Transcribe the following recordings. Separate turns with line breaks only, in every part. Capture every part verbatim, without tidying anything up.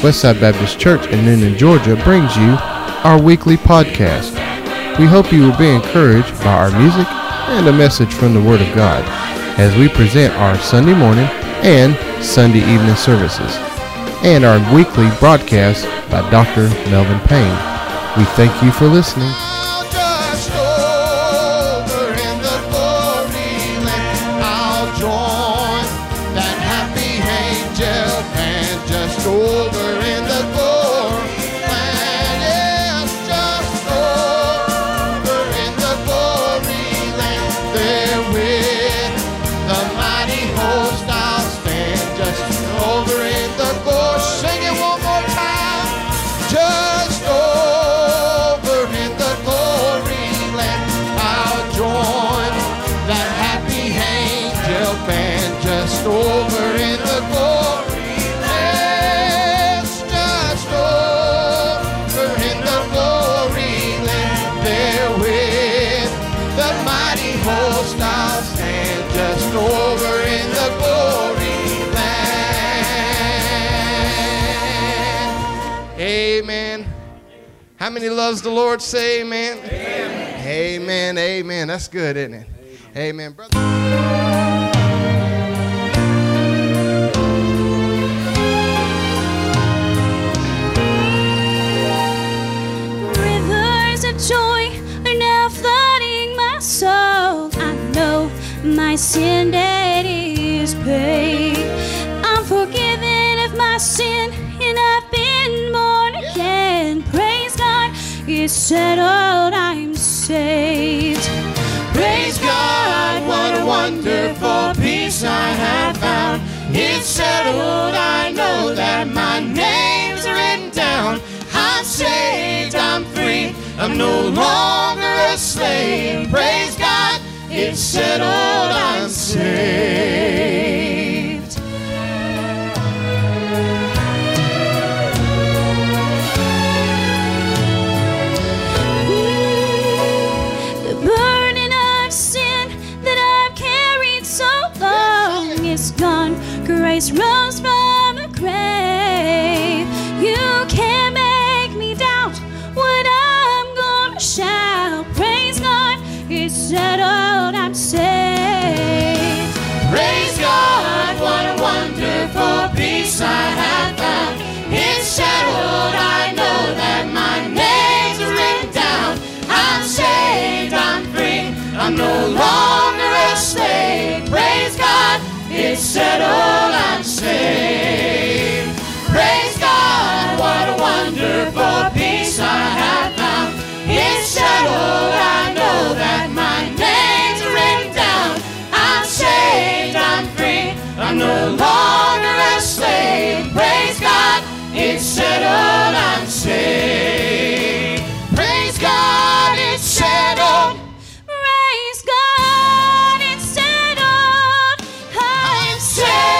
Westside Baptist Church in Noonan, Georgia brings you our weekly podcast. We hope you will be encouraged by our music and a message from the Word of God as we present our Sunday morning and Sunday evening services and our weekly broadcast by Doctor Melvin Payne. We thank you for listening.
How many loves the Lord? Say amen. Amen. Amen. Amen. That's good, isn't it? Amen, brother.
Rivers of joy are now flooding my soul. I know my sin debt is paid. I'm forgiven of my sin and I've been born again. Praise God, it's settled, I'm saved.
Praise God, what a wonderful peace I have found. It's settled, I know that my name's written down. I'm saved, I'm free, I'm no longer a slave. Praise God, it's settled, I'm saved.
Grace rose from the grave. You can't make me doubt what I'm gonna shout. Praise God, it's settled, I'm saved.
Praise God, what a wonderful peace I have found. It's settled, I know that my name's written down. I'm saved, I'm free, I'm no longer a slave. Praise God, it's settled, I'm saved. Praise God, what a wonderful peace I have found. It's settled, I know that my name's written down. I'm saved, I'm free, I'm no longer a slave. Praise God, it's settled, I'm saved. Praise God, it's settled.
Praise God, it's settled, I'm saved.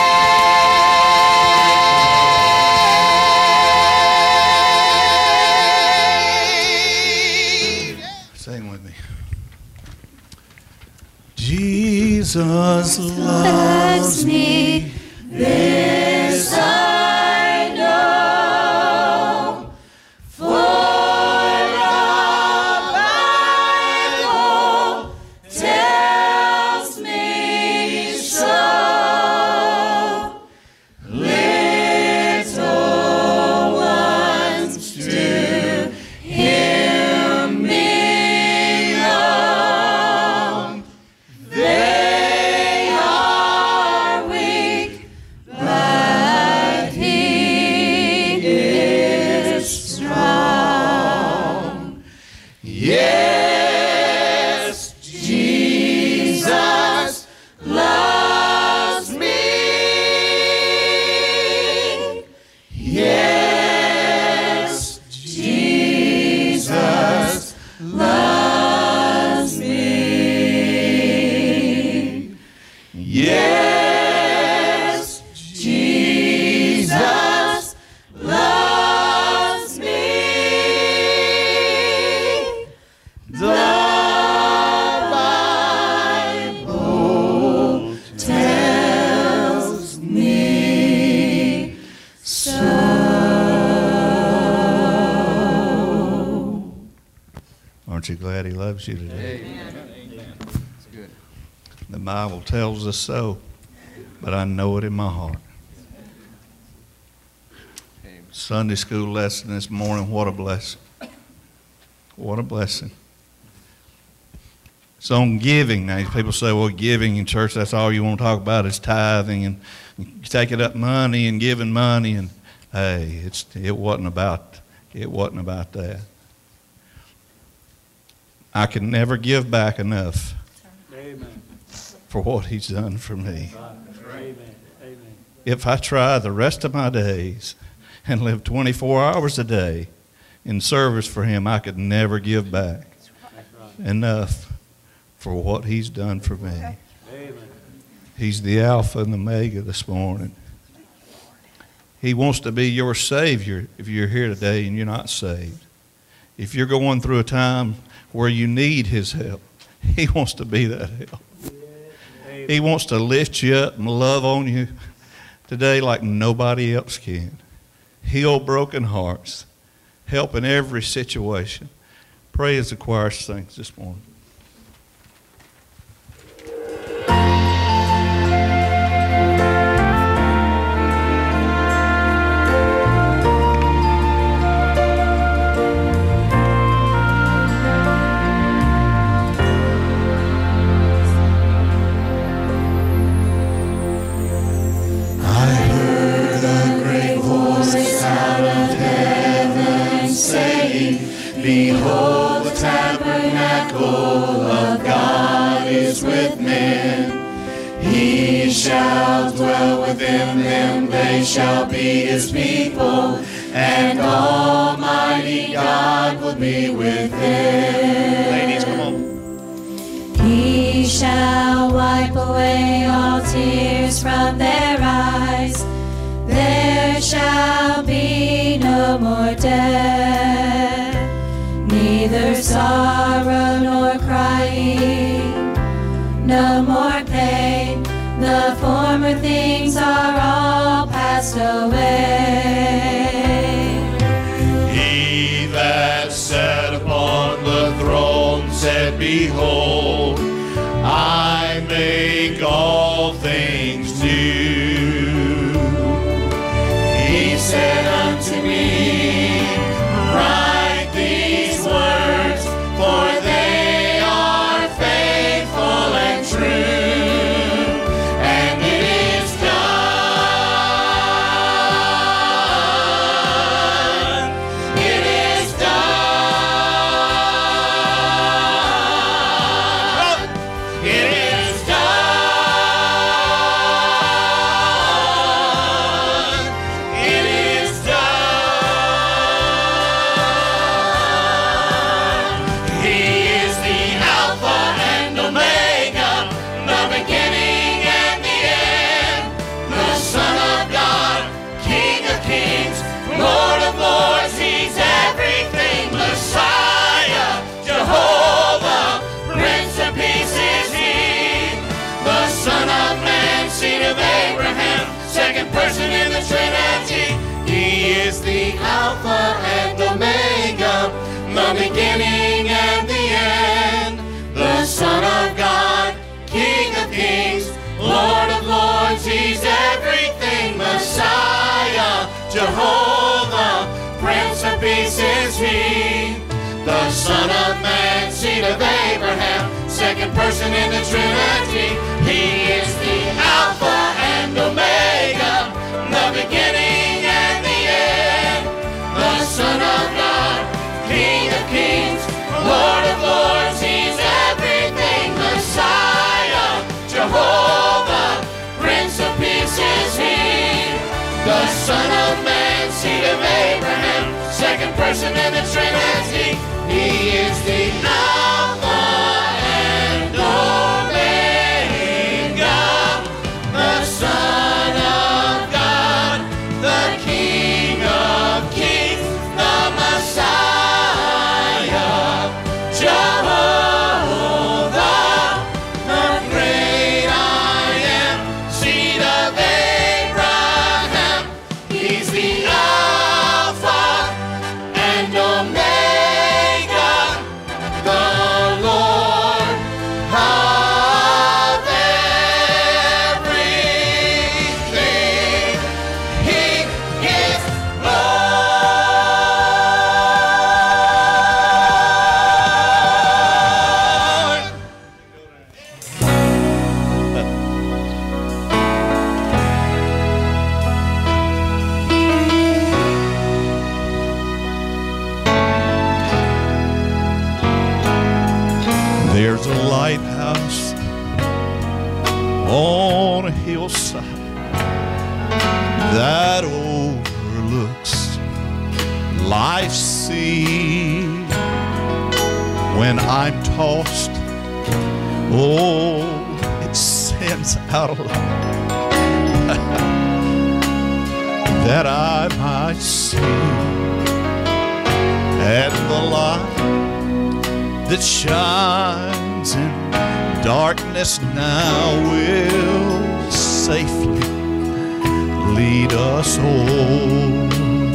Jesus loves me, this I know, for the Bible tells me so. Little ones to Him belong. They are with
you glad he loves you today?
Amen. That's good.
The Bible tells us so, but I know it in my heart.
Amen.
Sunday school lesson this morning, what a blessing. What a blessing. It's on giving. Now, people say, well, giving in church, that's all you want to talk about is tithing and you taking up money and giving money. And hey, it's it wasn't about it wasn't about that. I can never give back enough
Amen.
for what he's done for me.
Amen. Amen.
If I try the rest of my days and live twenty-four hours a day in service for him, I could never give back enough for what he's done for me.
Amen.
He's the Alpha and the Omega this morning. He wants to be your Savior if you're here today and you're not saved. If you're going through a time where you need his help, he wants to be that help. He wants to lift you up and love on you today like nobody else can. Heal broken hearts. Help in every situation. Pray as the choir sings this morning.
Behold, the tabernacle of God is with men. He shall dwell within them, they shall be his people, and Almighty God will be with them.
Ladies, come on.
He shall wipe away all tears from their eyes. There shall be no more death, neither sorrow nor crying, no more pain. The former things are all passed away.
He that sat upon the throne said, Behold, I make all things new. He said unto me, Write these words, for they are faithful and true. And it is done. It is done. It is done. It is done. He is the Alpha and Omega, the beginning and the end, the Son of God, King of kings, Lord of lords. He's everything. Messiah, Jehovah, Prince of Peace is he, the Son of Man, seed of Abraham, second person in the Trinity. He is the Alpha and Omega, the beginning and the end, the Son of God, King of kings, Lord of lords. He's everything. Messiah, Jehovah, Prince of Peace is he, the Son of Man, seed of Abraham, second person in the Trinity. He is the Alpha and Omega, the beginning and the end, the Son of God, King of kings, Lord of lords. He's everything. Messiah, Jehovah, Prince of Peace is he, the Son of Man, seed of Abraham, second person in the Trinity. He is the Alpha and Omega, the Son of God, the King of kings, the Messiah, Jehovah, the great I am, seed of Abraham. He's the Alpha and Omega, the
life's sea. When I'm tossed, oh, it sends out a light that I might see, and the light that shines in darkness now will safely lead us home.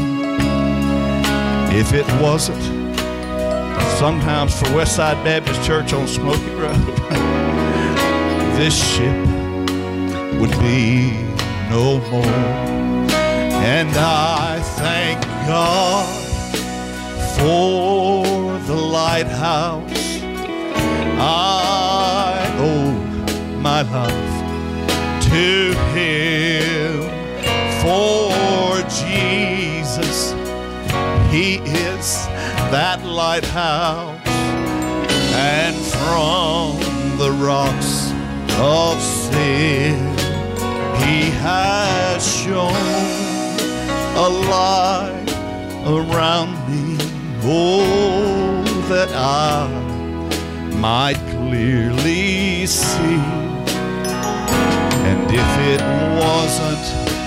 If it wasn't sometimes for Westside Baptist Church on Smoky Road, this ship would be no more. And I thank God for the lighthouse. I owe my life to Him. For Jesus, He is that lighthouse, and from the rocks of sin He has shone a light around me, oh, that I might clearly see. And if it wasn't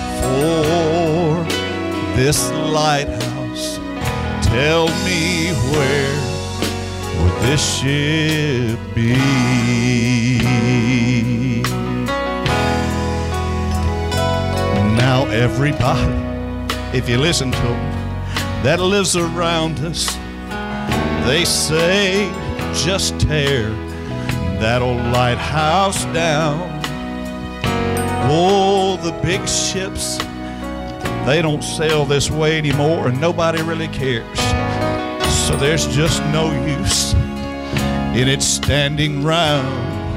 for this lighthouse, tell me, where would this ship be? Now everybody, if you listen to them, that lives around us, they say, just tear that old lighthouse down. Oh, the big ships, they don't sail this way anymore, and nobody really cares. So there's just no use in it standing round.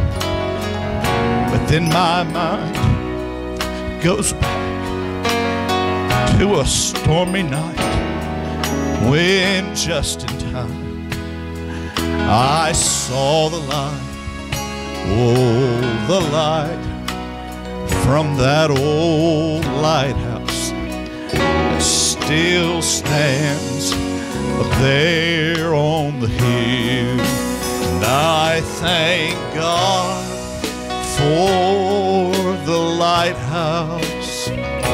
But then my mind goes back to a stormy night when just in time I saw the light, oh, the light from that old lighthouse that still stands up there on the hill. And I thank God for the lighthouse.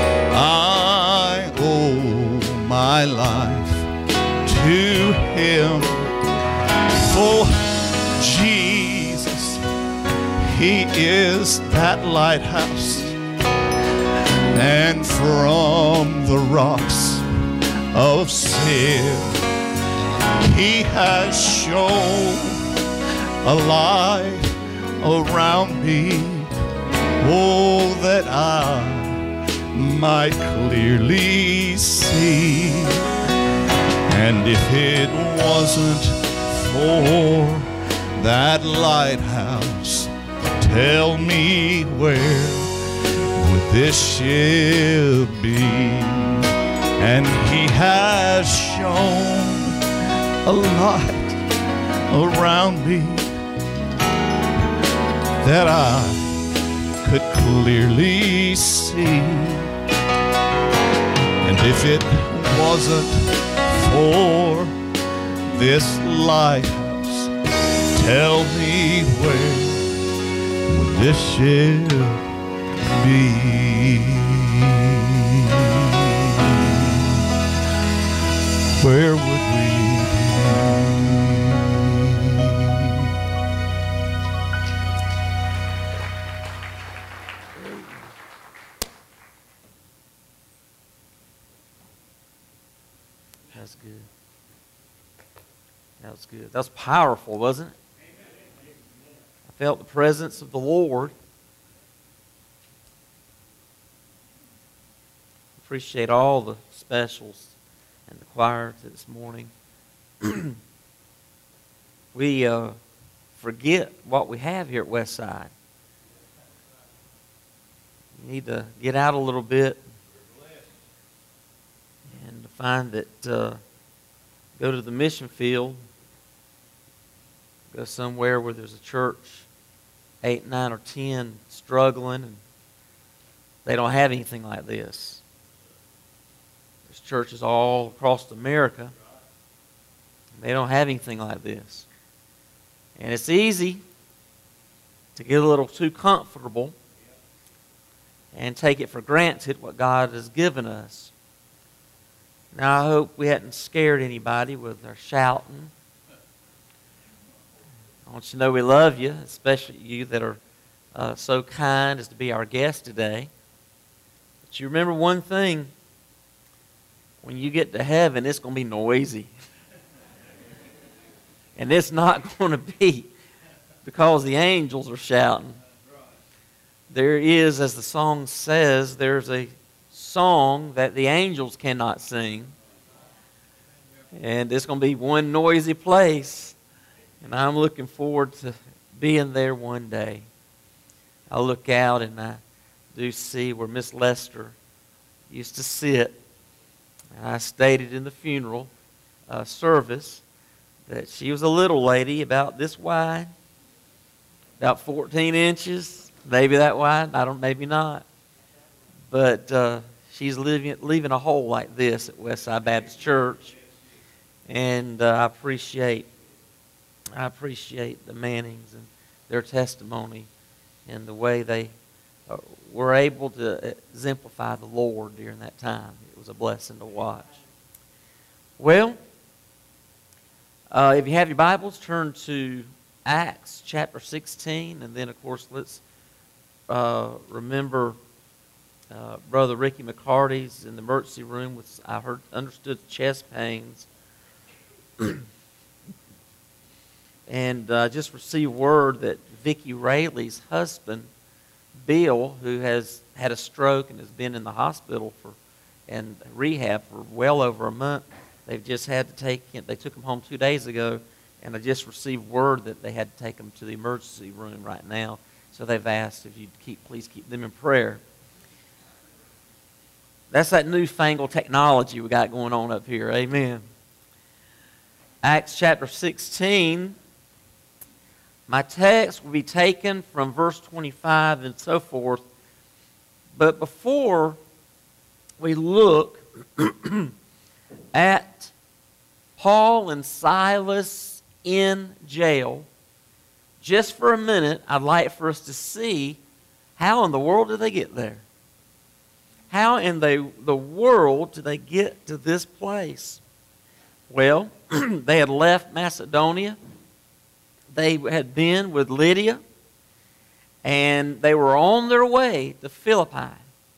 I owe my life to Him. For Jesus, He is that lighthouse, and from the rocks of sin He has shown a light around me, oh, that I might clearly see. And if it wasn't for that lighthouse, tell me, where would this ship be? And He has shown a light around me that I could clearly see. And if it wasn't for this lighthouse, tell me, where would this ship be? Where would we
That's good. That was good. That was powerful, wasn't it? I felt the presence of the Lord. Appreciate all the specials and the choir this morning. We uh, forget what we have here at Westside. You need to get out a little bit and find that, uh, go to the mission field, go somewhere where there's a church, eight, nine, or ten, struggling, and they don't have anything like this. There's There's churches all across America. They don't have anything like this. And it's easy to get a little too comfortable and take it for granted what God has given us. Now, I hope we hadn't scared anybody with our shouting. I want you to know we love you, especially you that are uh, so kind as to be our guest today. But you remember one thing, when you get to heaven, it's going to be noisy. And it's not going to be because the angels are shouting. There is, as the song says, there's a song that the angels cannot sing. And it's going to be one noisy place. And I'm looking forward to being there one day. I look out and I do see where Miss Lester used to sit. And I stated in the funeral uh, service that she was a little lady about this wide, about fourteen inches, maybe that wide, I don't, maybe not. But uh, she's living, leaving a hole like this at Westside Baptist Church. And uh, I appreciate, I appreciate the Mannings and their testimony and the way they uh, were able to exemplify the Lord during that time. It was a blessing to watch. Well, uh, if you have your Bibles, turn to Acts chapter sixteen, and then, of course, let's uh, remember uh, Brother Ricky McCarty's in the emergency room with, I heard, understood chest pains. And uh, just received word that Vicki Rayleigh's husband, Bill, who has had a stroke and has been in the hospital for and rehab for well over a month, they've just had to take him, they took him home two days ago, and I just received word that they had to take him to the emergency room right now. So they've asked if you'd keep, please keep them in prayer. That's that newfangled technology we got going on up here. Amen. Acts chapter sixteen. My text will be taken from verse twenty-five and so forth. But before we look at Paul and Silas in jail, just for a minute, I'd like for us to see how in the world did they get there? How in the, the world did they get to this place? Well, they had left Macedonia. They had been with Lydia, and they were on their way to Philippi.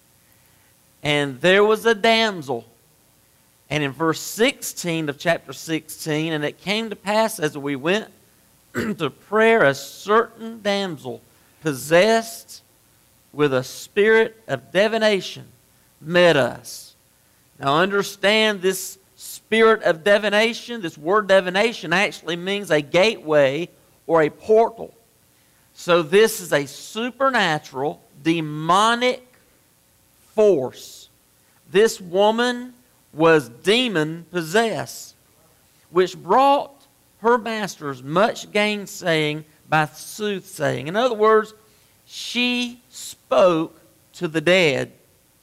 And there was a damsel. And in verse sixteen of chapter sixteen, and it came to pass as we went to prayer, a certain damsel possessed with a spirit of divination met us. Now understand, this spirit of divination, this word divination actually means a gateway or a portal. So this is a supernatural, demonic force. This woman was demon possessed, which brought her masters much gainsaying by soothsaying. In other words, she spoke to the dead.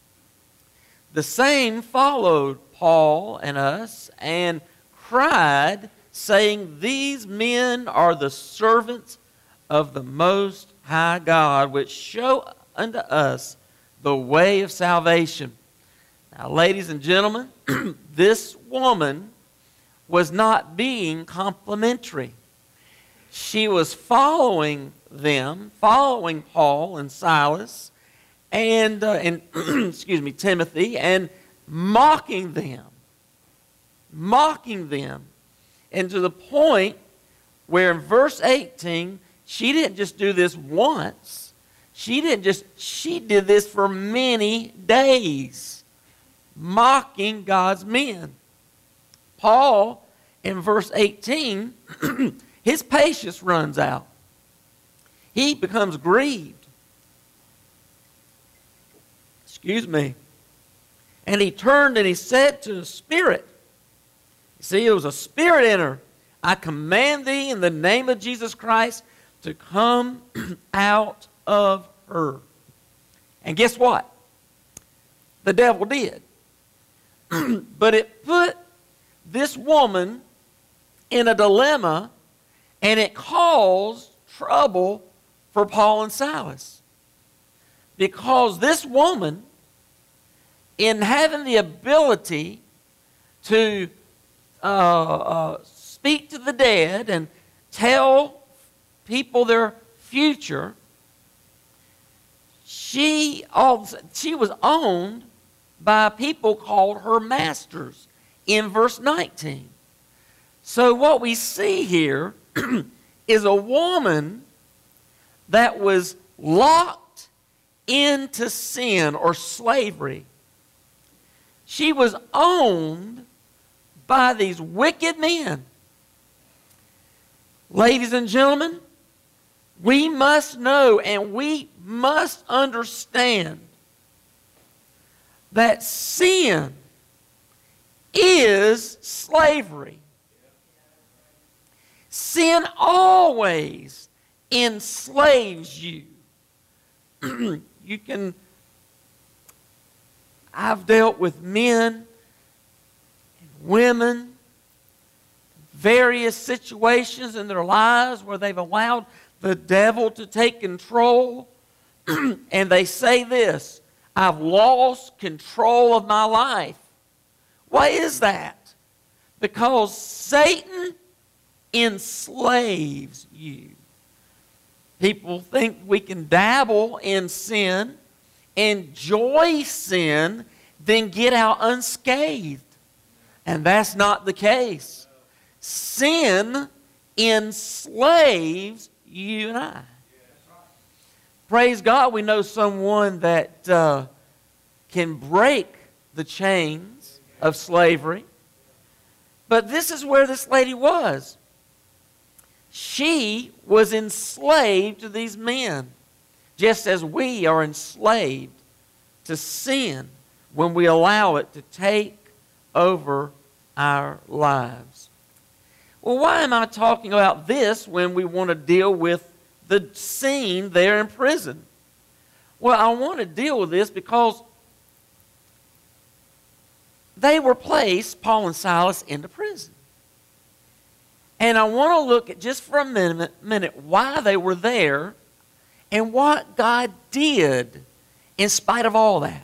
The same followed Paul and us and cried, saying, These men are the servants of the Most High God, which show unto us the way of salvation. Now, ladies and gentlemen, this woman was not being complimentary. She was following them, following Paul and Silas, and, uh, and excuse me, Timothy, and mocking them. Mocking them. And to the point where in verse eighteen, she didn't just do this once. She didn't just, she did this for many days. Mocking God's men. Paul, in verse eighteen, his patience runs out. He becomes grieved. Excuse me. And he turned and he said to the spirit, see, it was a spirit in her. I command thee in the name of Jesus Christ to come out of her. And guess what? The devil did. But it put this woman in a dilemma, and it caused trouble for Paul and Silas. Because this woman, in having the ability to uh, uh, speak to the dead and tell people their future, she, she was owned by people called her masters in verse nineteen. So what we see here is a woman that was locked into sin or slavery. She was owned by these wicked men. Ladies and gentlemen, we must know and we must understand that sin is slavery. Sin always enslaves you. You can, I've dealt with men and women, various situations in their lives where they've allowed the devil to take control, and they say this: I've lost control of my life. Why is that? Because Satan enslaves you. People think we can dabble in sin, enjoy sin, then get out unscathed. And that's not the case. Sin enslaves you and I. Praise God, we know someone that uh, can break the chains of slavery. But this is where this lady was. She was enslaved to these men, just as we are enslaved to sin when we allow it to take over our lives. Well, why am I talking about this when we want to deal with the scene there in prison? Well, I want to deal with this because they were placed, Paul and Silas, into prison. And I want to look at just for a minute, minute why they were there and what God did in spite of all that.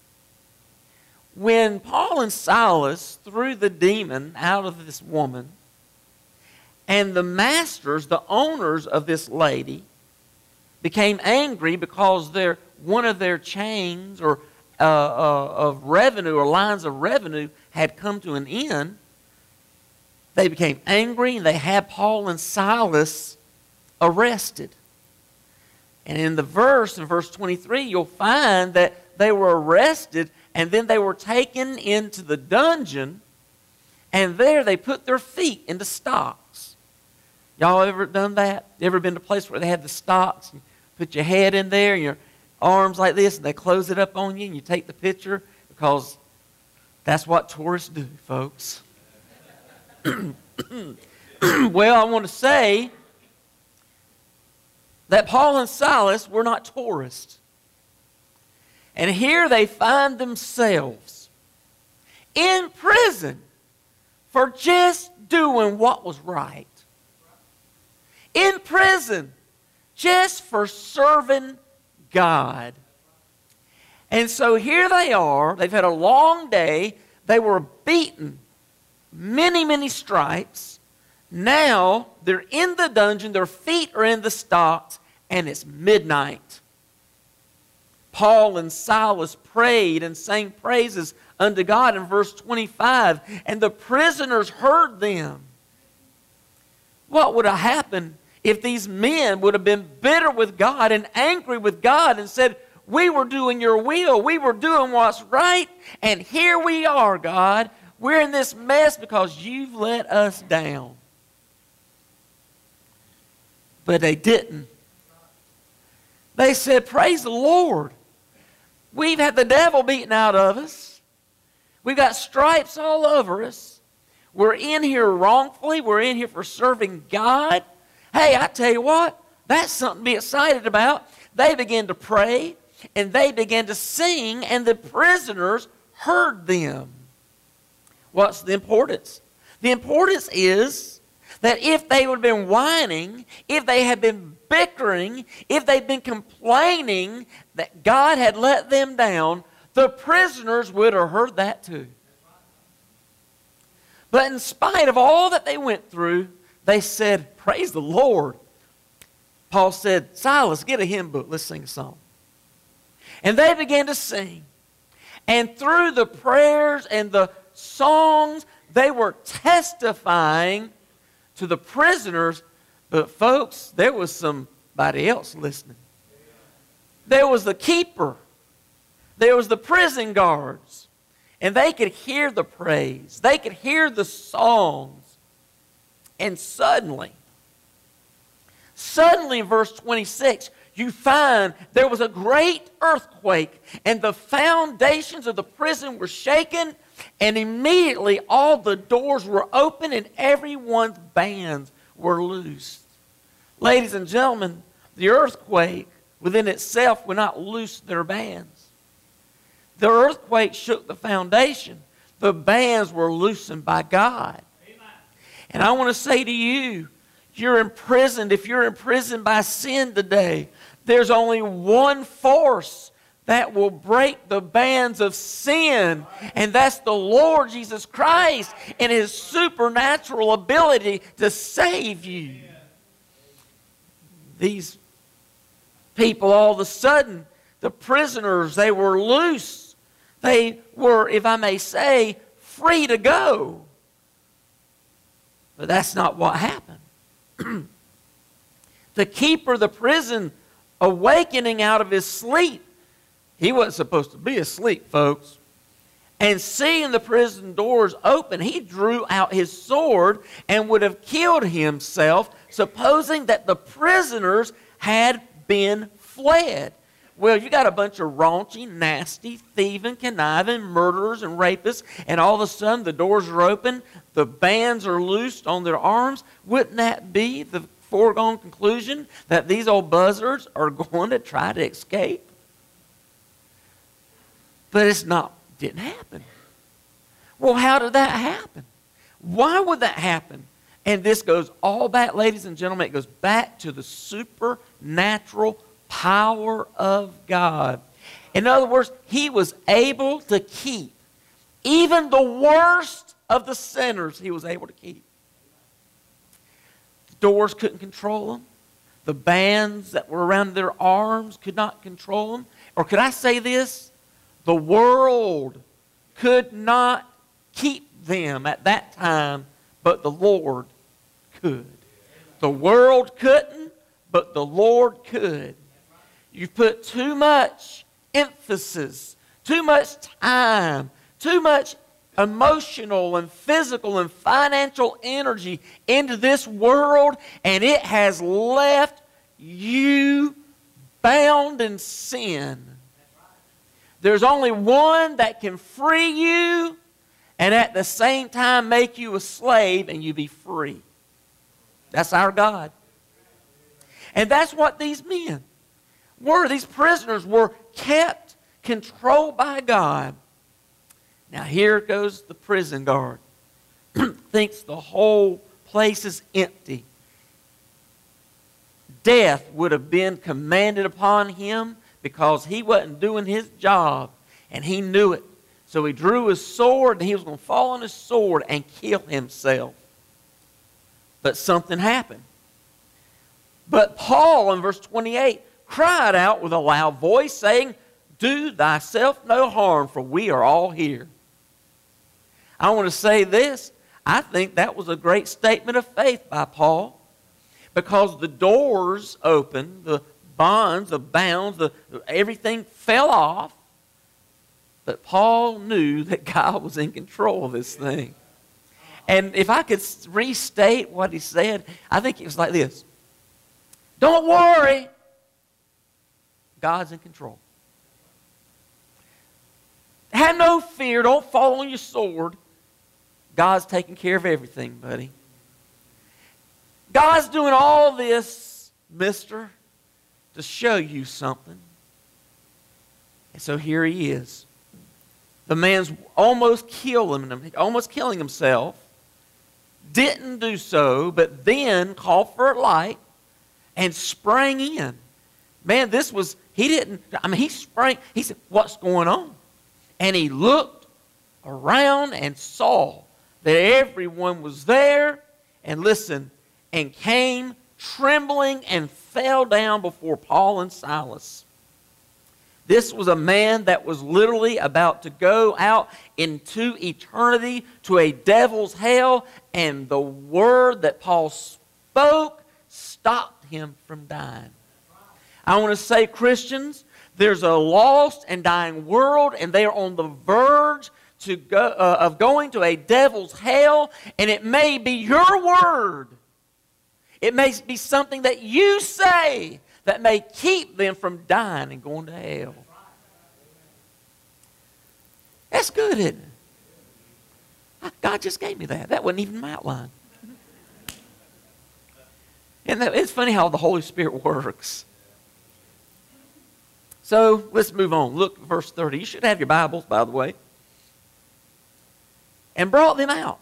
When Paul and Silas threw the demon out of this woman, and the masters, the owners of this lady, became angry because their, one of their chains or uh, uh, of revenue or lines of revenue had come to an end, they became angry and they had Paul and Silas arrested. And in the verse, in verse twenty-three, you'll find that they were arrested and then they were taken into the dungeon, and there they put their feet into stocks. Y'all ever done that? Ever been to a place where they had the stocks? You put your head in there and your arms like this, and they close it up on you, and you take the picture, because that's what tourists do, folks. Well, I want to say that Paul and Silas were not tourists. And here they find themselves in prison for just doing what was right. In prison just for serving God. And so here they are. They've had a long day. They were beaten many, many stripes. Now they're in the dungeon. Their feet are in the stocks, and it's midnight. Paul and Silas prayed and sang praises unto God in verse twenty-five, and the prisoners heard them. What would have happened if these men would have been bitter with God and angry with God and said, we were doing your will, we were doing what's right, and here we are, God. We're in this mess because you've let us down. But they didn't. They said, praise the Lord. We've had the devil beaten out of us. We've got stripes all over us. We're in here wrongfully. We're in here for serving God. Hey, I tell you what, that's something to be excited about. They began to pray, and they began to sing, and the prisoners heard them. What's the importance? The importance is that if they would have been whining, if they had been bickering, if they'd been complaining that God had let them down, the prisoners would have heard that too. But in spite of all that they went through, they said, praise the Lord. Paul said, Silas, get a hymn book. Let's sing a song. And they began to sing. And through the prayers and the songs, they were testifying to the prisoners. But folks, there was somebody else listening. There was the keeper. There was the prison guards. And they could hear the praise. They could hear the songs. And suddenly, suddenly in verse twenty-six, you find there was a great earthquake, and the foundations of the prison were shaken, and immediately all the doors were open and everyone's bands were loosed. Ladies and gentlemen, the earthquake within itself would not loose their bands. The earthquake shook the foundation. The bands were loosened by God. Amen. And I want to say to you, you're imprisoned. If you're imprisoned by sin today, there's only one force that will break the bands of sin, and that's the Lord Jesus Christ and His supernatural ability to save you. These people, all of a sudden, the prisoners, they were loose. They were, if I may say, free to go. But that's not what happened. The keeper of the prison, awakening out of his sleep, he wasn't supposed to be asleep, folks, and seeing the prison doors open, he drew out his sword and would have killed himself, supposing that the prisoners had been fled. Well, you got a bunch of raunchy, nasty, thieving, conniving, murderers and rapists, and all of a sudden the doors are open, the bands are loosed on their arms. Wouldn't that be the foregone conclusion that these old buzzards are going to try to escape? But it's not, didn't happen. Well, how did that happen? Why would that happen? And this goes all back, ladies and gentlemen, it goes back to the supernatural power of God. In other words, He was able to keep even the worst of the sinners. He was able to keep. The doors couldn't control them. The bands that were around their arms could not control them. Or could I say this? The world could not keep them at that time, but the Lord could. The world couldn't, but the Lord could. You've put too much emphasis, too much time, too much emotional and physical and financial energy into this world, and it has left you bound in sin. There's only one that can free you and at the same time make you a slave and you be free. That's our God. And that's what these men were. These prisoners were kept, controlled by God. Now here goes the prison guard. Thinks the whole place is empty. Death would have been commanded upon him because he wasn't doing his job, and he knew it. So he drew his sword, and he was going to fall on his sword and kill himself. But something happened. But Paul, in verse twenty-eight, cried out with a loud voice, saying, "Do thyself no harm, for we are all here." I want to say this. I think that was a great statement of faith by Paul, because the doors opened, the bonds, the bounds, the, everything fell off. But Paul knew that God was in control of this thing. And if I could restate what he said, I think it was like this. Don't worry. God's in control. Have no fear. Don't fall on your sword. God's taking care of everything, buddy. God's doing all this, mister, to show you something. And so here he is. The man's almost killing him, almost killing himself. Didn't do so, but then called for a light and sprang in. Man, this was, he didn't, I mean, he sprang, he said, what's going on? And he looked around and saw that everyone was there, and listen, and came trembling and fell down before Paul and Silas. This was a man that was literally about to go out into eternity to a devil's hell, and the word that Paul spoke stopped him from dying. I want to say, Christians, there's a lost and dying world, and they are on the verge to go, uh, of going to a devil's hell, and it may be your word. It may be something that you say that may keep them from dying and going to hell. That's good, isn't it? God just gave me that. That wasn't even my outline. And that, it's funny how the Holy Spirit works. So let's move on. Look at verse thirty. You should have your Bibles, by the way. And brought them out.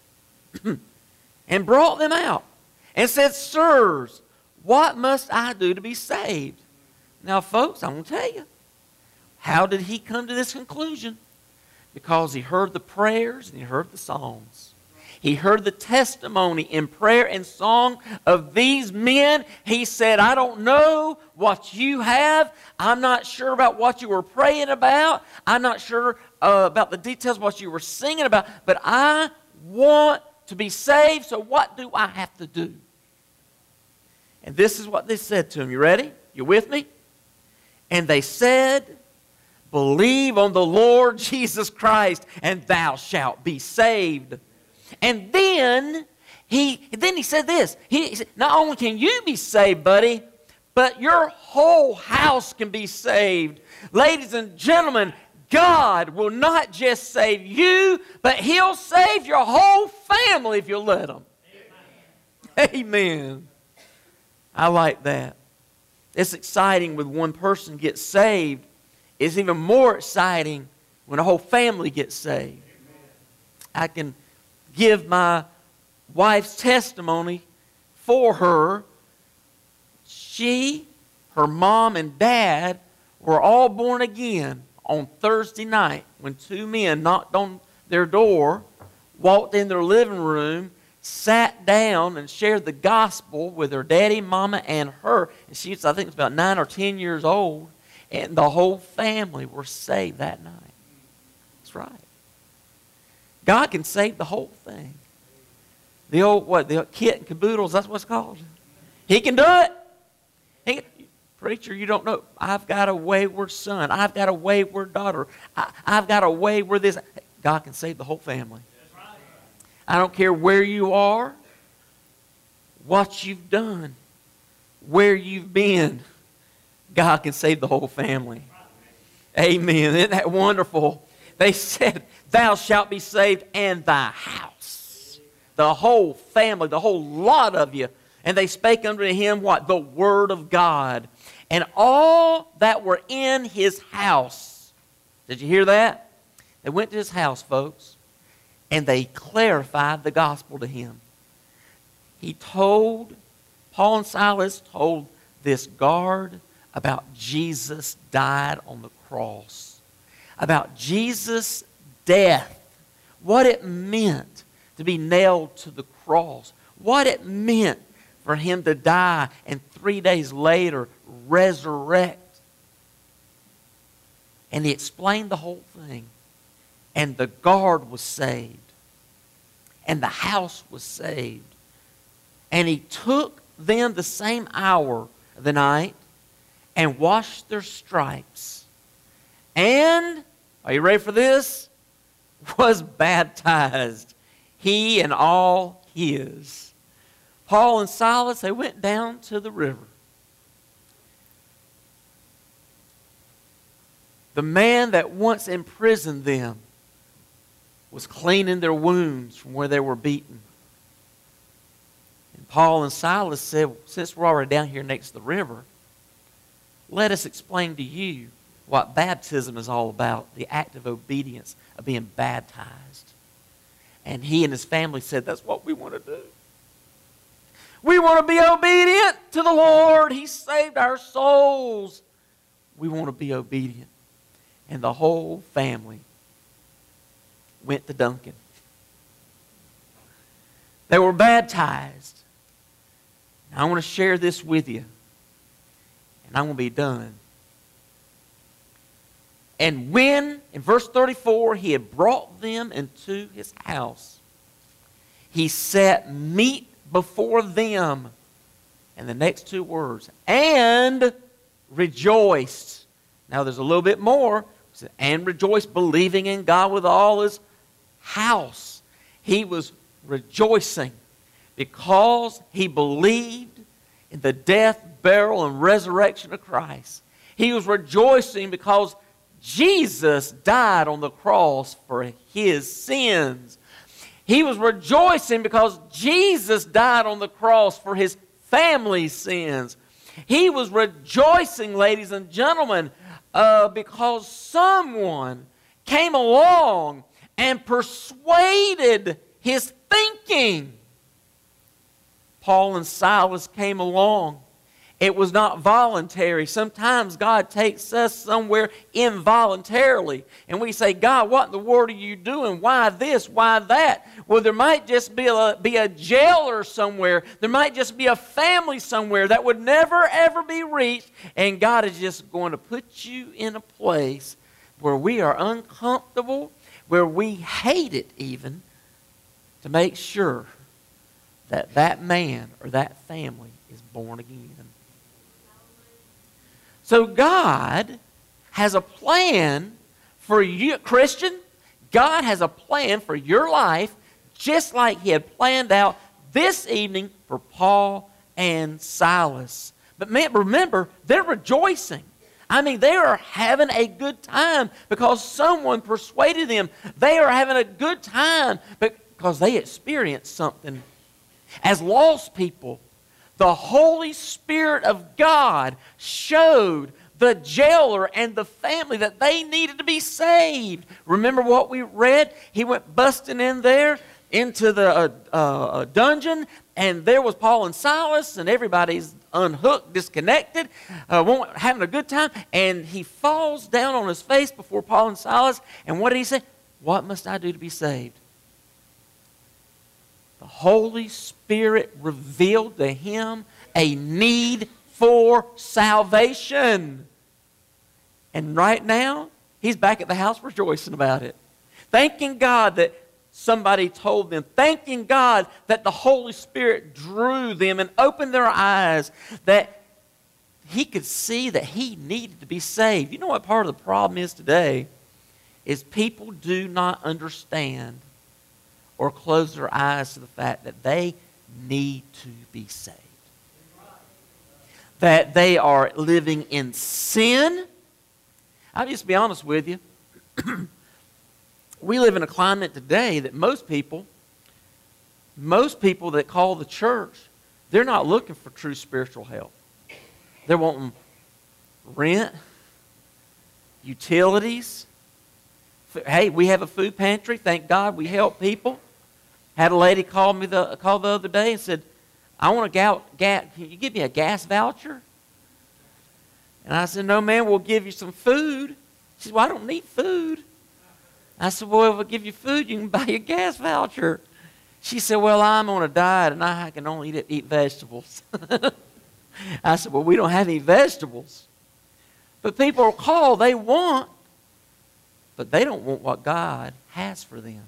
and brought them out. And said, Sirs, what must I do to be saved? Now, folks, I'm going to tell you. How did he come to this conclusion? Because he heard the prayers and he heard the songs. He heard the testimony in prayer and song of these men. He said, I don't know what you have. I'm not sure about what you were praying about. I'm not sure uh, about the details of what you were singing about. But I want to be saved, so what do I have to do? And this is what they said to him. You ready? You with me? And they said, believe on the Lord Jesus Christ, and thou shalt be saved. And then he, then he said this. He, he said, not only can you be saved, buddy, but your whole house can be saved. Ladies and gentlemen, God will not just save you, but He'll save your whole family if you'll let Him. Amen. Amen. I like that. It's exciting when one person gets saved. It's even more exciting when a whole family gets saved. I can give my wife's testimony for her. She, her mom, and dad were all born again on Thursday night when two men knocked on their door, walked in their living room, sat down and shared the gospel with her daddy, mama, and her. And she was, I think, was about nine or ten years old. And the whole family were saved that night. That's right. God can save the whole thing. The old, what, the kit and caboodles, that's what it's called. He can do it. He can, preacher, you don't know. I've got a wayward son. I've got a wayward daughter. I, I've got a wayward this. God can save the whole family. I don't care where you are, what you've done, where you've been. God can save the whole family. Amen. Isn't that wonderful? They said, thou shalt be saved and thy house. The whole family, the whole lot of you. And they spake unto him what? The word of God. And all that were in his house. Did you hear that? They went to his house, folks. And they clarified the gospel to him. He told, Paul and Silas told this guard about Jesus died on the cross. About Jesus' death. What it meant to be nailed to the cross. What it meant for him to die and three days later resurrect. And he explained the whole thing. And the guard was saved. And the house was saved. And he took them the same hour of the night and washed their stripes. And, are you ready for this? Was baptized. He and all his. Paul and Silas, they went down to the river. The man that once imprisoned them was cleaning their wounds from where they were beaten. And Paul and Silas said, since we're already down here next to the river, let us explain to you what baptism is all about, the act of obedience of being baptized. And he and his family said, that's what we want to do. We want to be obedient to the Lord. He saved our souls. We want to be obedient. And the whole family went to Duncan. They were baptized. Now, I want to share this with you. And I'm going to be done. And when, in verse thirty-four, he had brought them into his house, he set meat before them. And the next two words, and rejoiced. Now there's a little bit more. And rejoiced, believing in God with all his house. He was rejoicing because he believed in the death, burial, and resurrection of Christ. He was rejoicing because Jesus died on the cross for his sins. He was rejoicing because Jesus died on the cross for his family's sins. He was rejoicing, ladies and gentlemen, uh, because someone came along and persuaded his thinking. Paul and Silas came along. It was not voluntary. Sometimes God takes us somewhere involuntarily. And we say, God, what in the world are you doing? Why this? Why that? Well, there might just be a, be a jailer somewhere. There might just be a family somewhere that would never, ever be reached. And God is just going to put you in a place where we are uncomfortable, where we hate it even, to make sure that that man or that family is born again. So God has a plan for you, Christian. God has a plan for your life, just like he had planned out this evening for Paul and Silas. But man, remember, they're rejoicing. I mean, they are having a good time because someone persuaded them. They are having a good time because they experienced something. As lost people, the Holy Spirit of God showed the jailer and the family that they needed to be saved. Remember what we read? He went busting in there into the uh, uh, dungeon, and there was Paul and Silas, and everybody's unhooked, disconnected, uh, having a good time, and he falls down on his face before Paul and Silas, and what did he say? What must I do to be saved? The Holy Spirit revealed to him a need for salvation. And right now, he's back at the house rejoicing about it. Thanking God that somebody told them. Thanking God that the Holy Spirit drew them and opened their eyes, that he could see that he needed to be saved. You know what part of the problem is today? Is people do not understand or close their eyes to the fact that they need to be saved. That they are living in sin. I'll just be honest with you. We live in a climate today that most people, most people that call the church, they're not looking for true spiritual help. They're wanting rent, utilities. Hey, we have a food pantry. Thank God we help people. Had a lady call me the call the other day and said, I want a gas, gas, can you give me a gas voucher? And I said, no, man, we'll give you some food. She said, well, I don't need food. I said, well, if we'll give you food, you can buy a gas voucher. She said, well, I'm on a diet, and I can only eat, eat vegetables. I said, well, we don't have any vegetables. But people call, they want, but they don't want what God has for them.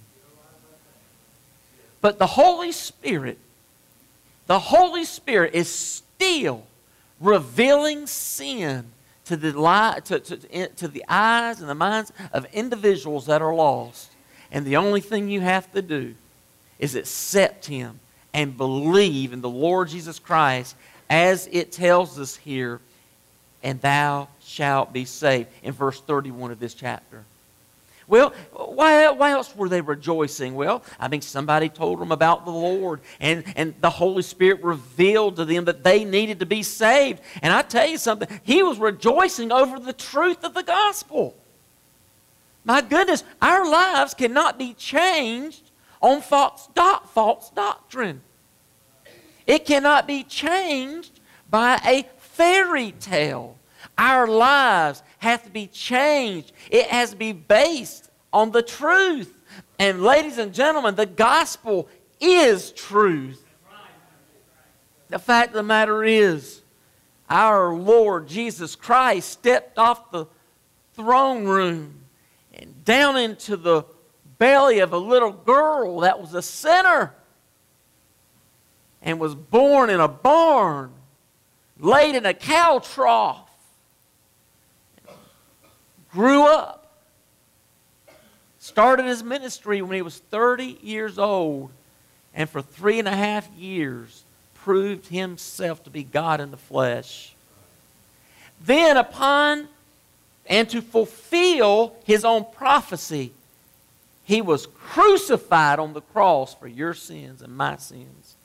But the Holy Spirit, the Holy Spirit is still revealing sin to the, li- to, to, to the eyes and the minds of individuals that are lost. And the only thing you have to do is accept Him and believe in the Lord Jesus Christ, as it tells us here, and thou shalt be saved, in verse thirty-one of this chapter. Well, why, why else were they rejoicing? Well, I mean, somebody told them about the Lord, and, and the Holy Spirit revealed to them that they needed to be saved. And I tell you something, he was rejoicing over the truth of the gospel. My goodness, our lives cannot be changed on false, doc, false doctrine. It cannot be changed by a fairy tale. Our lives have to be changed. It has to be based on the truth. And ladies and gentlemen, the gospel is truth. The fact of the matter is, our Lord Jesus Christ stepped off the throne room and down into the belly of a little girl that was a sinner and was born in a barn, laid in a cow trough, grew up, started his ministry when he was thirty years old, and for three and a half years proved himself to be God in the flesh. Then upon, and to fulfill his own prophecy, he was crucified on the cross for your sins and my sins.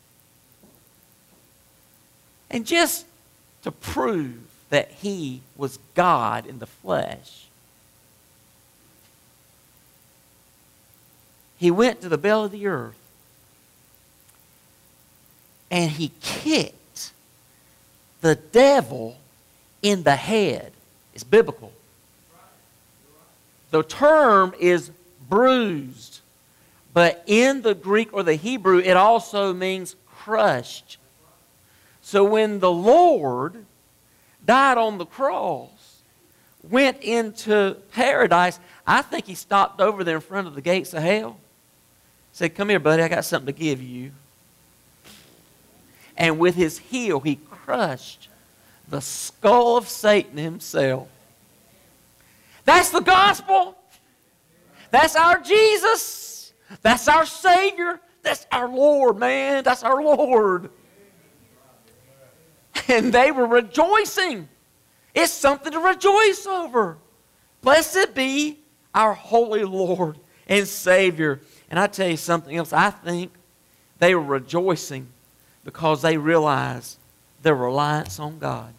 And just to prove that he was God in the flesh, he went to the belly of the earth and he kicked the devil in the head. It's biblical. The term is bruised, but in the Greek or the Hebrew, it also means crushed. So when the Lord died on the cross, went into paradise, I think he stopped over there in front of the gates of hell. Said, "Come here, buddy, I got something to give you." And with his heel, he crushed the skull of Satan himself. That's the gospel. That's our Jesus. That's our Savior. That's our Lord, man. That's our Lord. And they were rejoicing. It's something to rejoice over. Blessed be our holy Lord and Savior. And I tell you something else. I think they were rejoicing because they realized their reliance on God.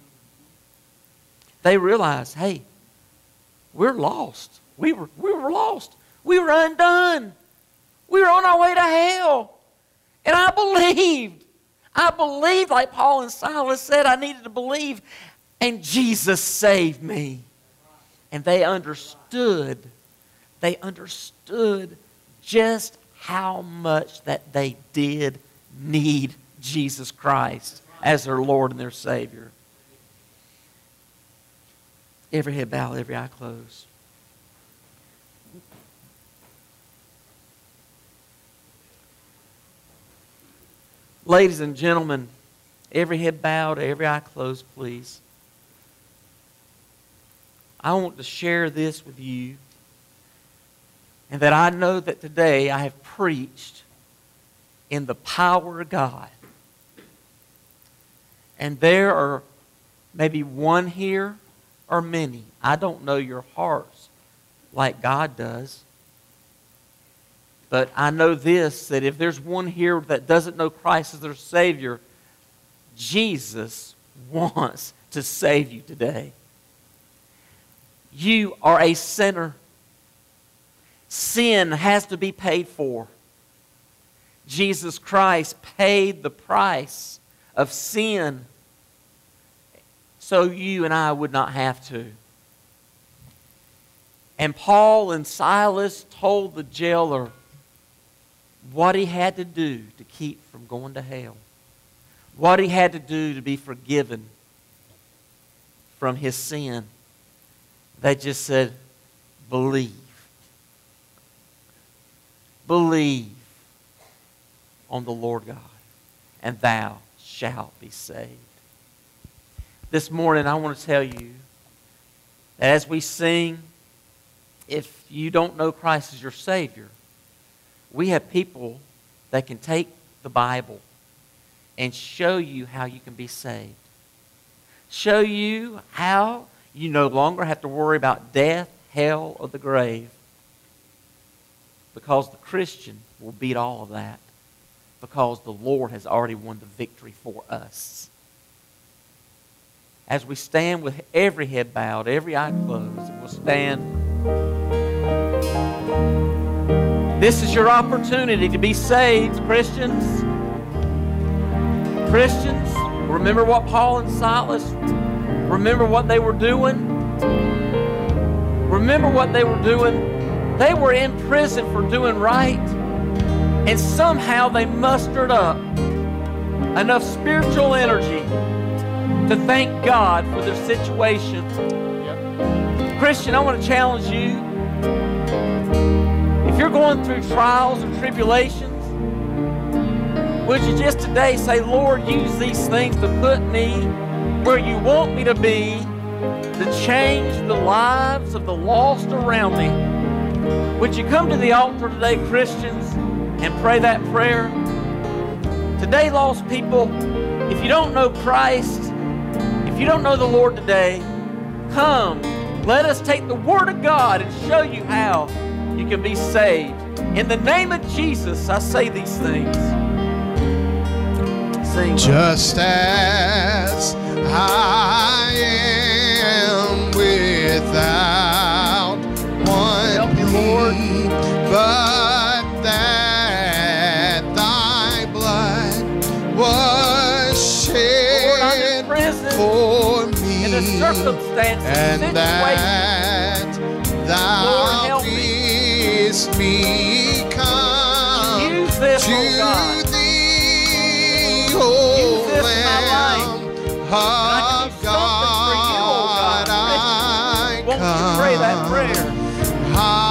They realized, hey, we're lost. We were, we were lost. We were undone. We were on our way to hell. And I believed. I believed, like Paul and Silas said, I needed to believe. And Jesus saved me. And they understood. They understood just how much that they did need Jesus Christ as their Lord and their Savior. Every head bowed, every eye closed. Ladies and gentlemen, every head bowed, every eye closed, please. I want to share this with you, and that I know that today I have preached in the power of God. And there are maybe one here or many. I don't know your hearts like God does. But I know this, that if there's one here that doesn't know Christ as their Savior, Jesus wants to save you today. You are a sinner. Sin has to be paid for. Jesus Christ paid the price of sin so you and I would not have to. And Paul and Silas told the jailer what he had to do to keep from going to hell. What he had to do to be forgiven from his sin. They just said, believe. Believe on the Lord God, and thou shalt be saved. This morning I want to tell you that as we sing, if you don't know Christ as your Savior, we have people that can take the Bible and show you how you can be saved. Show you how you no longer have to worry about death, hell, or the grave. Because the Christian will beat all of that. Because the Lord has already won the victory for us. As we stand with every head bowed, every eye closed, and we'll stand. This is your opportunity to be saved, Christians. Christians, remember what Paul and Silas, remember what they were doing? Remember what they were doing? They were in prison for doing right, and somehow they mustered up enough spiritual energy to thank God for their situation. Yep. Christian, I want to challenge you. If you're going through trials and tribulations, would you just today say, Lord, use these things to put me where you want me to be, to change the lives of the lost around me? Would you come to the altar today, Christians, and pray that prayer? Today, lost people, if you don't know Christ, if you don't know the Lord today, come. Let us take the Word of God and show you how you can be saved. In the name of Jesus, I say these things. Sing.
Just as I am without one plea, but that thy blood was shed for me,
in the circumstances,
and
situation,
that thou
Lord,
bidst me come
use this,
to
oh God.
thee, O Lamb of God, I
Won't you pray that prayer?
come.